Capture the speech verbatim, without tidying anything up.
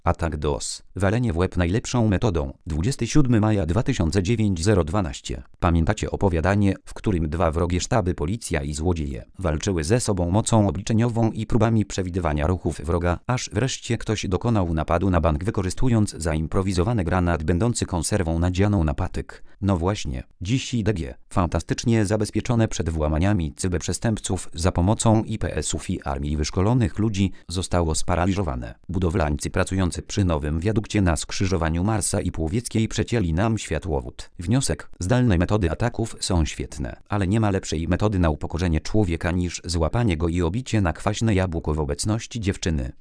Atak DOS. Walenie w łeb najlepszą metodą. dwudziestego siódmego maja dwa tysiące dziewiątego dwanaście. Pamiętacie opowiadanie, w którym dwa wrogie sztaby, policja i złodzieje, walczyły ze sobą mocą obliczeniową i próbami przewidywania ruchów wroga, aż wreszcie ktoś dokonał napadu na bank, wykorzystując zaimprowizowany granat będący konserwą nadzianą na patyk. No właśnie, dziś I D G, fantastycznie zabezpieczone przed włamaniami cyberprzestępców za pomocą I P S ów i armii wyszkolonych ludzi, zostało sparaliżowane. Budowlańcy pracujący przy nowym wiadukcie na skrzyżowaniu Marsa i Półwieckiej przecięli nam światłowód. Wniosek: zdalne metody ataków są świetne, ale nie ma lepszej metody na upokorzenie człowieka niż złapanie go i obicie na kwaśne jabłko w obecności dziewczyny.